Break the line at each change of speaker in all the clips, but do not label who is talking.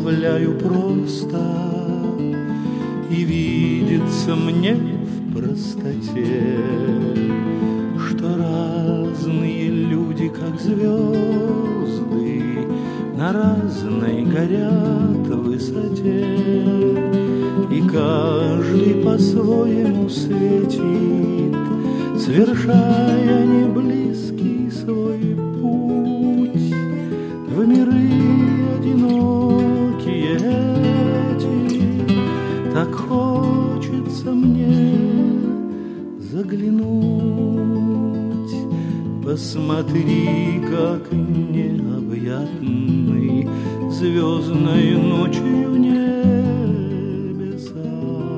оставляю просто, и видится мне в простоте, что разные люди, как звезды, на разной горят высоте, и каждый по-своему светит, совершая неблизкий свой путь в миры одинокие эти. Так хочется мне заглянуть, посмотри, как необъятный звездной ночью небеса.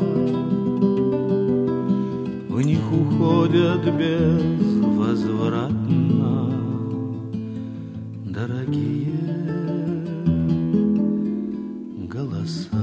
В них уходят безвозвратно дорогие голоса.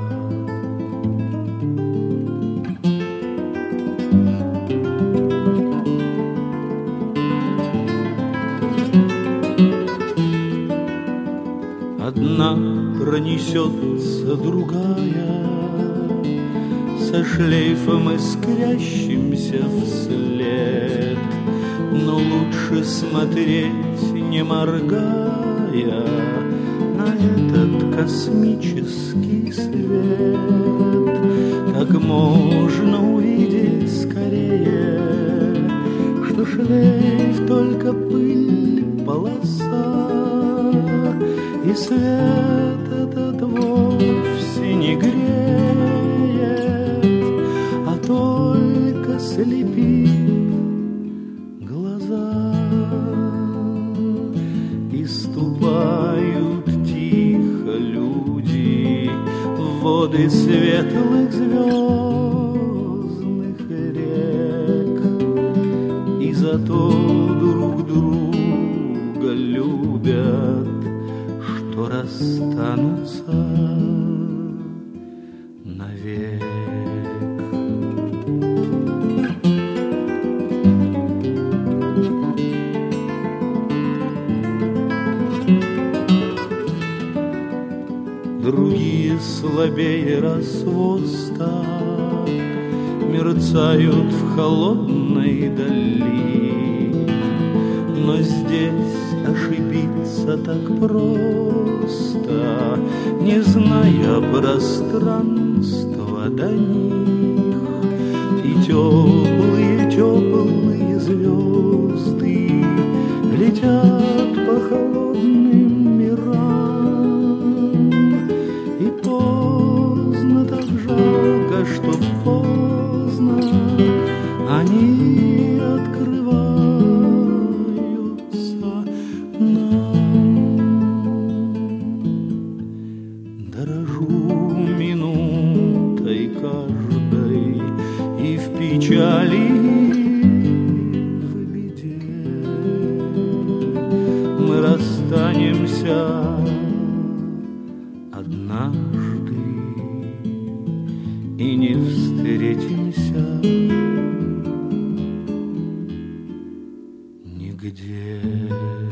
Одна пронесется, другая со шлейфом искрящимся вслед, но лучше смотреть, не моргая, на этот космический свет. Так можно увидеть скорее, что шлейф только пыль, полоса, и свет этот вовсе не греет, а только слепит глаза. И ступают тихо люди в воды светлых звездных рек, и зато друг друга любят, что расстанутся навек. Другие слабее рассвоста мерцают в холодной дали, но здесь ошибиться так просто, не зная пространства до них. И теплые звезды летят по холодным мирам, и поздно, так жалко, что поздно они открываются нам. Дорожу минутой каждой и в печали, и в беде. Мы расстанемся однажды и не встретимся нигде.